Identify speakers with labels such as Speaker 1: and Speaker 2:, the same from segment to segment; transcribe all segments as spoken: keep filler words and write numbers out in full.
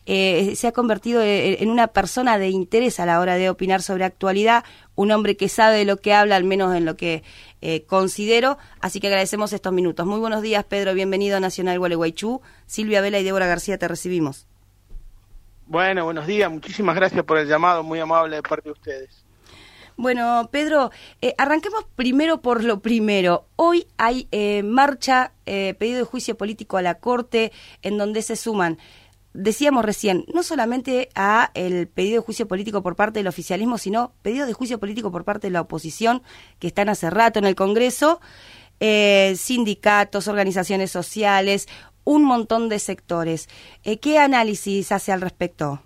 Speaker 1: eh, se ha convertido en una persona de interés a la hora de opinar sobre actualidad, un hombre que sabe de lo que habla, al menos en lo que eh, considero, así que agradecemos estos minutos. Muy buenos días, Pedro, bienvenido a Nacional Gualeguaychú. Silvia Vela y Débora García, te recibimos.
Speaker 2: Bueno, buenos días, muchísimas gracias por el llamado, muy amable de parte de ustedes.
Speaker 1: Bueno, Pedro, eh, arranquemos primero por lo primero. Hoy hay eh, marcha, eh, pedido de juicio político a la Corte, en donde se suman, decíamos recién, no solamente a el pedido de juicio político por parte del oficialismo, sino pedido de juicio político por parte de la oposición, que están hace rato en el Congreso, eh, sindicatos, organizaciones sociales, un montón de sectores. Eh, ¿Qué análisis hace al respecto?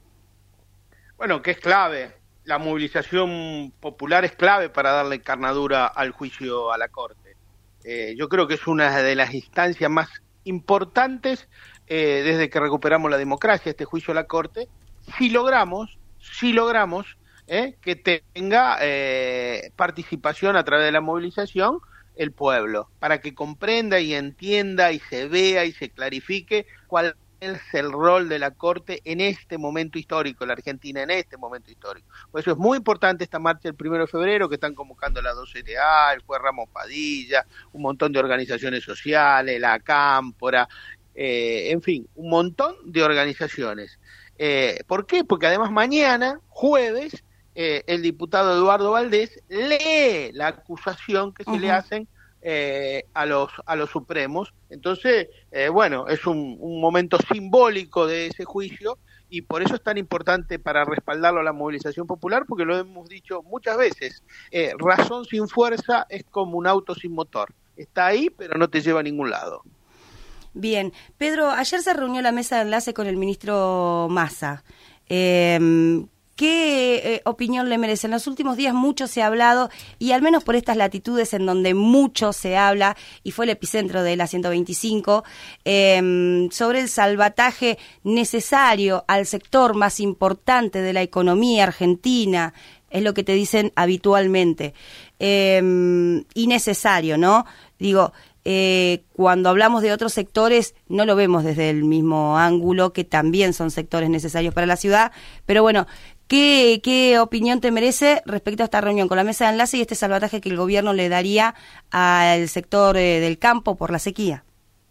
Speaker 2: Bueno, que es clave. La movilización popular es clave para darle carnadura al juicio a la Corte. Eh, yo creo que es una de las instancias más importantes eh, desde que recuperamos la democracia, este juicio a la Corte, si logramos, si logramos eh, que tenga eh, participación a través de la movilización el pueblo, para que comprenda y entienda y se vea y se clarifique cuál es el rol de la Corte en este momento histórico, la Argentina en este momento histórico. Por eso es muy importante esta marcha el primero de febrero, que están convocando la dos L A, el juez Ramos Padilla, un montón de organizaciones sociales, la Cámpora, eh, en fin, un montón de organizaciones. Eh, ¿Por qué? Porque además mañana, jueves, eh, el diputado Eduardo Valdés lee la acusación que se uh-huh. le hacen Eh, a los a los Supremos. Entonces, eh, bueno, es un, un momento simbólico de ese juicio y por eso es tan importante para respaldarlo a la movilización popular, porque lo hemos dicho muchas veces, eh, razón sin fuerza es como un auto sin motor, está ahí pero no te lleva a ningún lado.
Speaker 1: Bien, Pedro, ayer se reunió la mesa de enlace con el ministro Massa. Eh, ¿Qué eh, opinión le merece? En los últimos días mucho se ha hablado, y al menos por estas latitudes en donde mucho se habla, y fue el epicentro de la ciento veinticinco, eh, sobre el salvataje necesario al sector más importante de la economía argentina, es lo que te dicen habitualmente, eh, y necesario, ¿no? Digo, eh, cuando hablamos de otros sectores no lo vemos desde el mismo ángulo, que también son sectores necesarios para la ciudad, pero bueno, ¿Qué, ¿Qué opinión te merece respecto a esta reunión con la mesa de enlace y este salvataje que el gobierno le daría al sector eh, del campo por la sequía?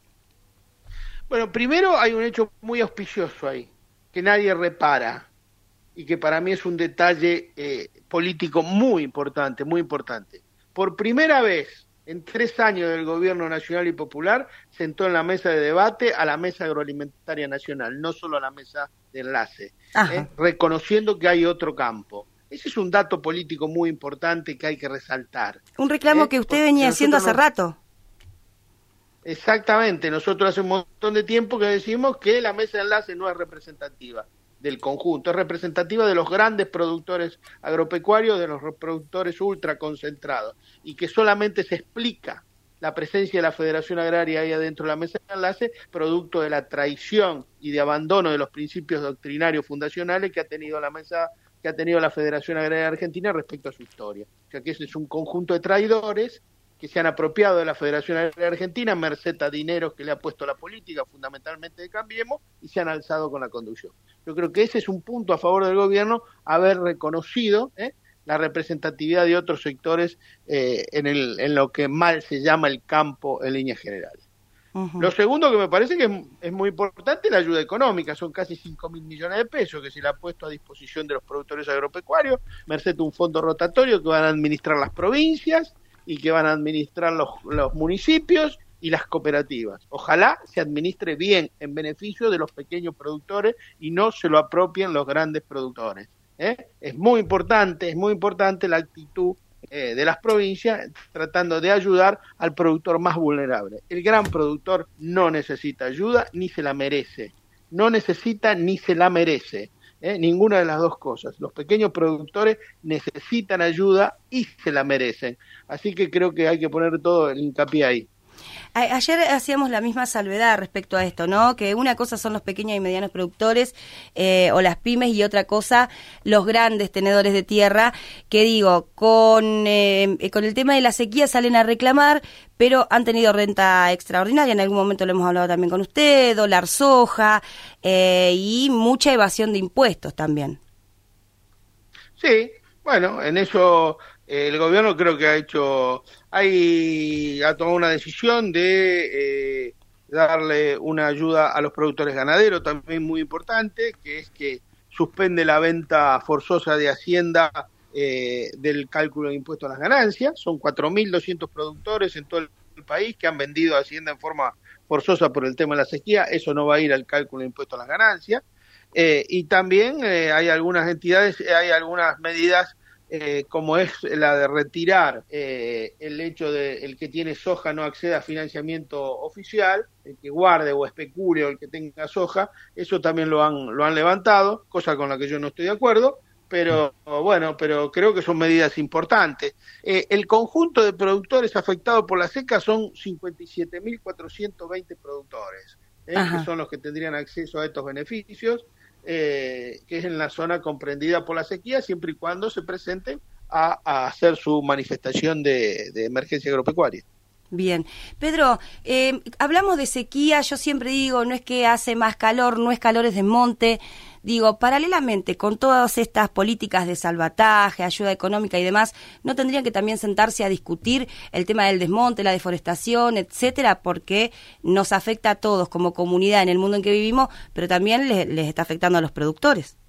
Speaker 2: Bueno, primero hay un hecho muy auspicioso ahí, que nadie repara y que para mí es un detalle eh, político muy importante, muy importante. Por primera vez en tres años del gobierno nacional y popular, sentó en la mesa de debate a la mesa agroalimentaria nacional, no solo a la mesa de enlace, eh, reconociendo que hay otro campo. Ese es un dato político muy importante que hay que resaltar.
Speaker 1: Un reclamo eh, que usted venía haciendo hace no... rato.
Speaker 2: Exactamente, nosotros hace un montón de tiempo que decimos que la mesa de enlace no es representativa del conjunto, es representativa de los grandes productores agropecuarios, de los productores ultraconcentrados, y que solamente se explica la presencia de la Federación Agraria ahí adentro de la mesa de enlace, producto de la traición y de abandono de los principios doctrinarios fundacionales que ha tenido la mesa, que ha tenido la Federación Agraria Argentina respecto a su historia. O sea que ese es un conjunto de traidores que se han apropiado de la Federación Agraria Argentina, merced a dineros que le ha puesto la política, fundamentalmente de Cambiemos, y se han alzado con la conducción. Yo creo que ese es un punto a favor del gobierno, haber reconocido ¿eh? la representatividad de otros sectores eh, en, el, en lo que mal se llama el campo en líneas generales. Uh-huh. Lo segundo que me parece que es, es muy importante es la ayuda económica, son casi cinco mil millones de pesos que se le ha puesto a disposición de los productores agropecuarios, merced a un fondo rotatorio que van a administrar las provincias y que van a administrar los, los municipios y las cooperativas. Ojalá se administre bien en beneficio de los pequeños productores y no se lo apropien los grandes productores. ¿eh? Es muy importante, es muy importante la actitud eh, de las provincias tratando de ayudar al productor más vulnerable. El gran productor no necesita ayuda ni se la merece. No necesita ni se la merece. ¿Eh? Ninguna de las dos cosas. Los pequeños productores necesitan ayuda y se la merecen. Así que creo que hay que poner todo el hincapié ahí.
Speaker 1: A- ayer hacíamos la misma salvedad respecto a esto, ¿no? Que una cosa son los pequeños y medianos productores eh, o las pymes y otra cosa los grandes tenedores de tierra, que digo, con, eh, con el tema de la sequía salen a reclamar, pero han tenido renta extraordinaria, en algún momento lo hemos hablado también con usted, dólar soja eh, y mucha evasión de impuestos también.
Speaker 2: Sí, bueno, en eso eh, el gobierno creo que ha hecho, hay, ha tomado una decisión de eh, darle una ayuda a los productores ganaderos, también muy importante, que es que suspende la venta forzosa de Hacienda eh, del cálculo de impuesto a las ganancias. Son cuatro mil doscientos productores en todo el país que han vendido a Hacienda en forma forzosa por el tema de la sequía. Eso no va a ir al cálculo de impuesto a las ganancias. Eh, y también eh, hay algunas entidades, hay algunas medidas eh, como es la de retirar eh, el hecho de el que tiene soja no acceda a financiamiento oficial, el que guarde o especule o el que tenga soja, eso también lo han lo han levantado, cosa con la que yo no estoy de acuerdo, pero bueno, pero creo que son medidas importantes. Eh, el conjunto de productores afectados por la seca son cincuenta y siete mil cuatrocientos veinte productores, eh, que son los que tendrían acceso a estos beneficios. Eh, que es en la zona comprendida por la sequía, siempre y cuando se presenten a, a hacer su manifestación de, de emergencia agropecuaria.
Speaker 1: Bien. Pedro, eh, hablamos de sequía, yo siempre digo, no es que hace más calor, no es calor, es desmonte. Digo, paralelamente con todas estas políticas de salvataje, ayuda económica y demás, ¿no tendrían que también sentarse a discutir el tema del desmonte, la deforestación, etcétera? Porque nos afecta a todos como comunidad en el mundo en que vivimos, pero también les, les está afectando a los productores.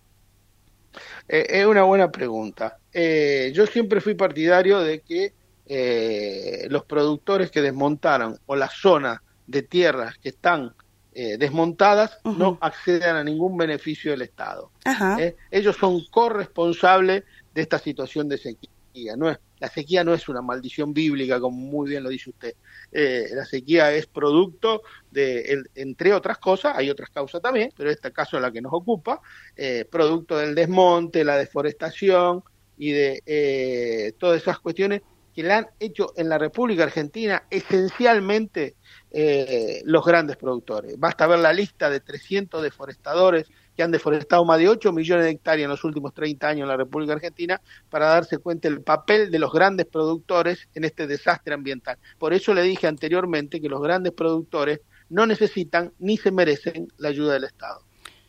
Speaker 2: Eh, es una buena pregunta. Eh, yo siempre fui partidario de que eh, los productores que desmontaran o las zonas de tierras que están eh, desmontadas uh-huh. no accedan a ningún beneficio del Estado. Uh-huh. Eh, ellos son corresponsables de esta situación de sequía. No es, la sequía no es una maldición bíblica, como muy bien lo dice usted. Eh, la sequía es producto de, el, entre otras cosas, hay otras causas también, pero este caso es la que nos ocupa, eh, producto del desmonte, la deforestación y de eh, todas esas cuestiones que la han hecho en la República Argentina esencialmente eh, los grandes productores. Basta ver la lista de trescientos deforestadores que han deforestado más de ocho millones de hectáreas en los últimos treinta años en la República Argentina para darse cuenta del papel de los grandes productores en este desastre ambiental. Por eso le dije anteriormente que los grandes productores no necesitan ni se merecen la ayuda del Estado.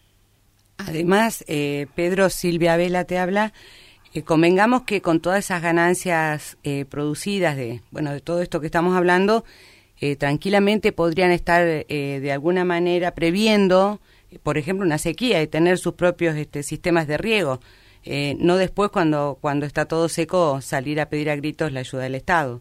Speaker 3: Además, eh, Pedro, Silvia Vela te habla. Eh, convengamos que con todas esas ganancias eh, producidas de bueno de todo esto que estamos hablando, eh, tranquilamente podrían estar eh, de alguna manera previendo, eh, por ejemplo, una sequía y tener sus propios este, sistemas de riego, eh, no después cuando cuando está todo seco salir a pedir a gritos la ayuda del Estado.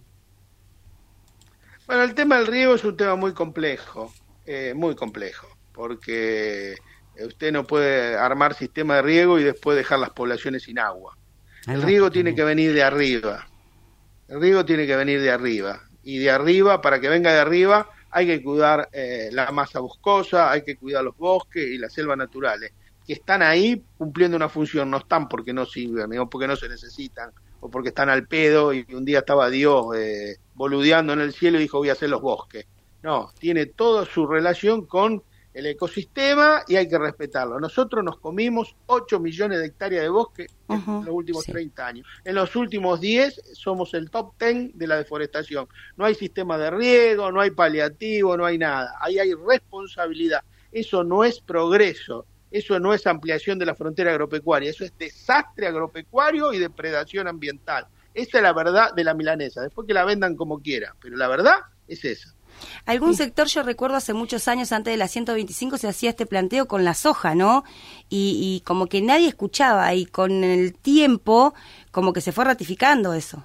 Speaker 2: Bueno, el tema del riego es un tema muy complejo, eh, muy complejo, porque usted no puede armar sistema de riego y después dejar las poblaciones sin agua. El riego tiene que venir de arriba, el riego tiene que venir de arriba, y de arriba, para que venga de arriba, hay que cuidar eh, la masa boscosa, hay que cuidar los bosques y las selvas naturales, que están ahí cumpliendo una función, no están porque no sirven, o porque no se necesitan, o porque están al pedo, y un día estaba Dios eh, boludeando en el cielo y dijo voy a hacer los bosques. No, tiene toda su relación con el ecosistema y hay que respetarlo. Nosotros nos comimos ocho millones de hectáreas de bosque uh-huh, en los últimos sí. treinta años. En los últimos diez somos el top diez de la deforestación. No hay sistema de riego, no hay paliativo, no hay nada. Ahí hay responsabilidad. Eso no es progreso, eso no es ampliación de la frontera agropecuaria, eso es desastre agropecuario y depredación ambiental. Esa es la verdad de la milanesa, después que la vendan como quieran, pero la verdad es esa.
Speaker 1: Algún sector, yo recuerdo hace muchos años, antes de la ciento veinticinco, se hacía este planteo con la soja, ¿no? Y, y como que nadie escuchaba, y con el tiempo como que se fue ratificando eso.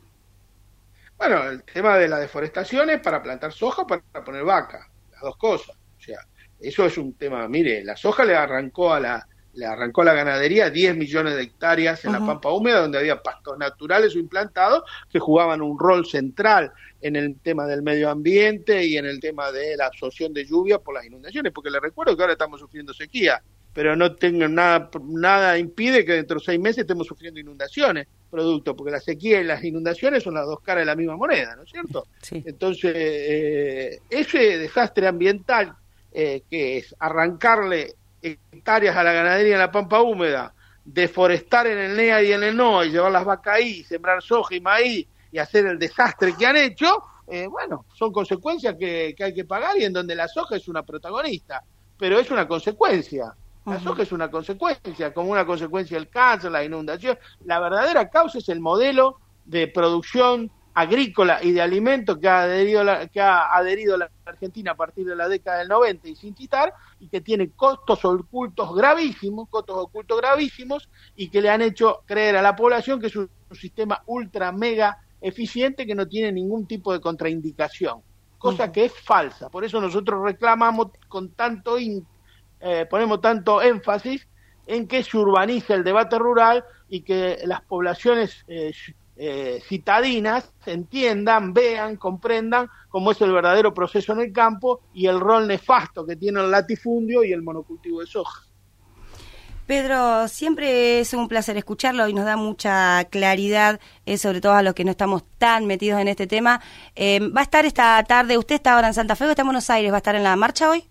Speaker 2: Bueno, el tema de la deforestación es para plantar soja, para poner vaca, las dos cosas. O sea, eso es un tema, mire, la soja le arrancó a la le arrancó a la ganadería diez millones de hectáreas en uh-huh. la pampa húmeda, donde había pastos naturales o implantados que jugaban un rol central en el tema del medio ambiente y en el tema de la absorción de lluvia por las inundaciones, porque les recuerdo que ahora estamos sufriendo sequía, pero no tengo nada, nada impide que dentro de seis meses estemos sufriendo inundaciones. producto, porque la sequía y las inundaciones son las dos caras de la misma moneda, ¿no es cierto?
Speaker 3: Sí.
Speaker 2: Entonces, eh, ese desastre ambiental, eh, que es arrancarle hectáreas a la ganadería en la pampa húmeda, deforestar en el N E A y en el N O A y llevar las vacas ahí, sembrar soja y maíz y hacer el desastre que han hecho, eh, bueno, son consecuencias que, que hay que pagar y en donde la soja es una protagonista, pero es una consecuencia. La uh-huh. soja es una consecuencia, como una consecuencia del cáncer, la inundación. La verdadera causa es el modelo de producción agrícola y de alimentos que ha adherido la, que ha adherido la Argentina a partir de la década del noventa y sin quitar, y que tiene costos ocultos gravísimos, costos ocultos gravísimos, y que le han hecho creer a la población que es un, un sistema ultra mega eficiente que no tiene ningún tipo de contraindicación, cosa uh-huh. que es falsa. Por eso nosotros reclamamos con tanto in, eh, ponemos tanto énfasis en que se urbanice el debate rural y que las poblaciones eh, eh, citadinas entiendan, vean, comprendan cómo es el verdadero proceso en el campo y el rol nefasto que tiene el latifundio y el monocultivo de soja.
Speaker 1: Pedro, siempre es un placer escucharlo y nos da mucha claridad, eh, sobre todo a los que no estamos tan metidos en este tema. Eh, ¿Va a estar esta tarde, usted está ahora en Santa Fe o está en Buenos Aires, va a estar en la marcha hoy?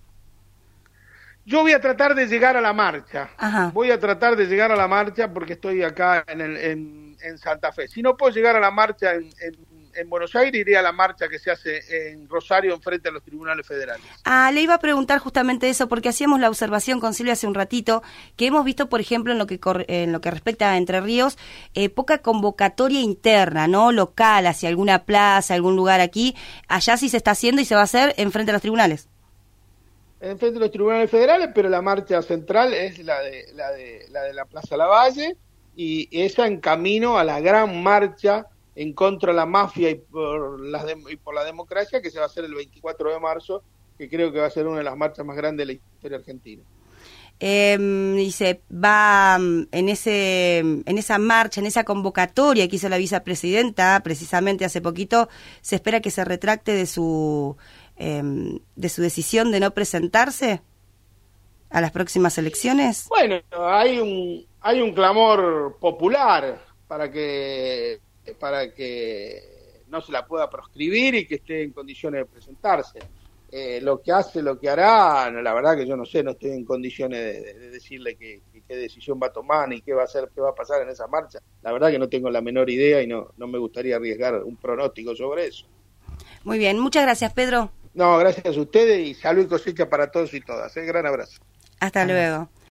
Speaker 2: Yo voy a tratar de llegar a la marcha.
Speaker 1: Ajá.
Speaker 2: Voy a tratar de llegar a la marcha porque estoy acá en, el, en, en Santa Fe. Si no puedo llegar a la marcha en, en, en Buenos Aires, iré a la marcha que se hace en Rosario, enfrente a los tribunales federales.
Speaker 1: Ah, le iba a preguntar justamente eso, porque hacíamos la observación con Silvia hace un ratito, que hemos visto, por ejemplo, en lo que cor- en lo que respecta a Entre Ríos, eh, poca convocatoria interna, ¿no? Local, hacia alguna plaza, algún lugar aquí. Allá sí se está haciendo y se va a hacer enfrente a los tribunales.
Speaker 2: Enfrente de los tribunales federales, pero la marcha central es la de la de la de la Plaza Lavalle, y esa en camino a la gran marcha en contra de la mafia y por la, y por la democracia, que se va a hacer el veinticuatro de marzo, que creo que va a ser una de las marchas más grandes de la historia argentina.
Speaker 1: Eh, dice, va en ese en esa marcha, en esa convocatoria que hizo la vicepresidenta precisamente hace poquito, se espera que se retracte de su eh, de su decisión de no presentarse a las próximas elecciones.
Speaker 2: Bueno, hay un hay un clamor popular para que para que no se la pueda proscribir y que esté en condiciones de presentarse. Eh, lo que hace, lo que hará, la verdad que yo no sé, no estoy en condiciones de, de, de decirle que, que, qué decisión va a tomar ni qué va a hacer, qué va a pasar en esa marcha. La verdad que no tengo la menor idea y no, no me gustaría arriesgar un pronóstico sobre eso.
Speaker 1: Muy bien, muchas gracias, Pedro.
Speaker 2: No, gracias a ustedes y salud y cosecha para todos y todas. Un gran abrazo.
Speaker 1: Hasta luego.